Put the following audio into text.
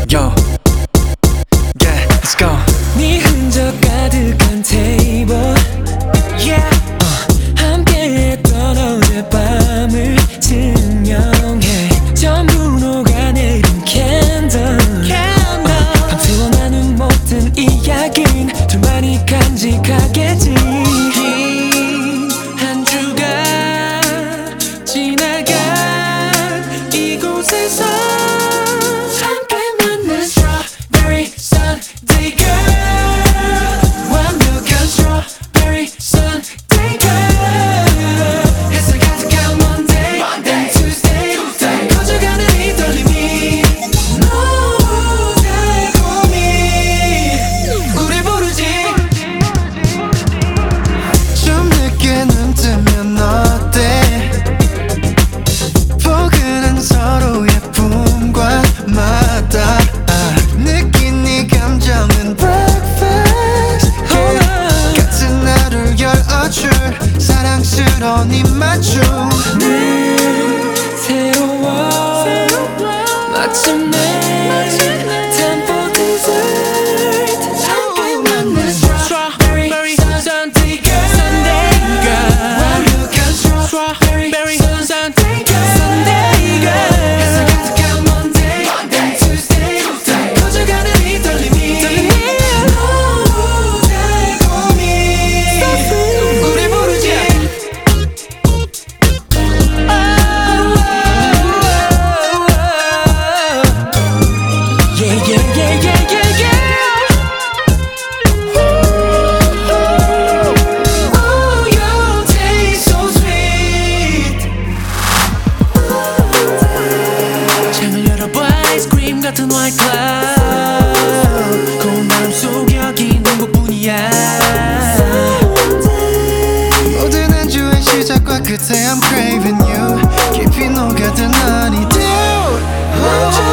Yo, yeah, let's go. 네 흔적 가득한 테이블, yeah. 함께했던 어젯밤을 증명해. 전부 녹아내린 캔들. 밤새워 나눈 모든 이야긴 둘만이 간직하겠지. 긴 한 주가 지나간 이곳에서 함께 만난 Strawberry Sunday girl. 완벽한 Strawberry Sunday girl. 햇살 가득한 Monday and Tuesday. 커져가는 이 떨림이 너무 달콤히 우릴 부르지. 좀 늦게 눈 뜨면 어때? 포근한 서로의 품과 마다 느낀 네 감정은 breakfast, yeah. 같은 하루를 열어줄 사랑스러운 입맞춤. 늘 새로워 마침내 time for dessert. 함께 만난 Strawberry Sunday girl. 완벽한 Strawberry Sunday girl. 햇살 가득한 Monday and Tuesday. 커져가는 이 떨림이 너무 달콤히 우릴 부르지. Yeah, yeah, yeah, yeah, yeah, yeah. Oh, your taste so sweet. 창을 열어봐 아이스크림 같은 white cloud. 고운 바람 속 여긴 행복뿐이야. 모든 한 주의 시작과 끝에 I'm craving you. 깊이 녹아든 honeydew.